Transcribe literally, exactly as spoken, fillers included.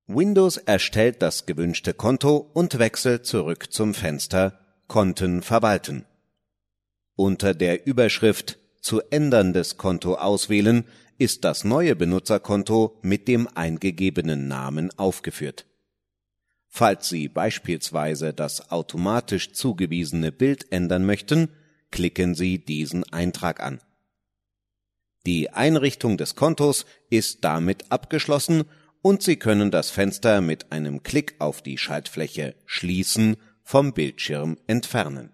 Windows erstellt das gewünschte Konto und wechselt zurück zum Fenster Konten verwalten. Unter der Überschrift Zu änderndes Konto auswählen ist das neue Benutzerkonto mit dem eingegebenen Namen aufgeführt. Falls Sie beispielsweise das automatisch zugewiesene Bild ändern möchten, klicken Sie diesen Eintrag an. Die Einrichtung des Kontos ist damit abgeschlossen und Sie können das Fenster mit einem Klick auf die Schaltfläche Schließen vom Bildschirm entfernen.